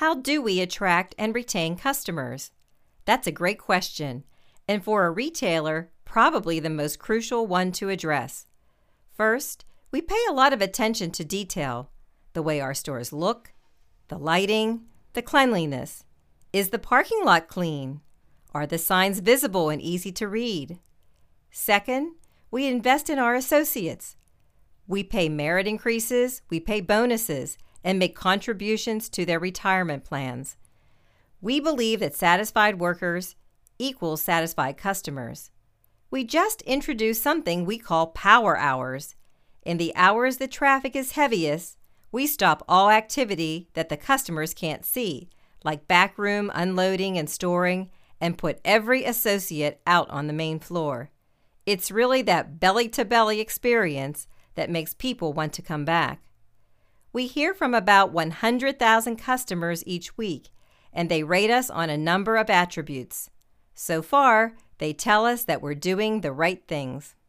How do we attract and retain customers? That's a great question, and for a retailer, probably the most crucial one to address. First, we pay a lot of attention to detail, the way our stores look, the lighting, the cleanliness. Is the parking lot clean? Are the signs visible and easy to read? Second, we invest in our associates. We pay merit increases, we pay bonuses, and make contributions to their retirement plans. We believe that satisfied workers equals satisfied customers. We just introduced something we call power hours. In the hours the traffic is heaviest, we stop all activity that the customers can't see, like backroom unloading and storing, and put every associate out on the main floor. It's really that belly-to-belly experience that makes people want to come back. We hear from about 100,000 customers each week, and they rate us on a number of attributes. So far, they tell us that we're doing the right things.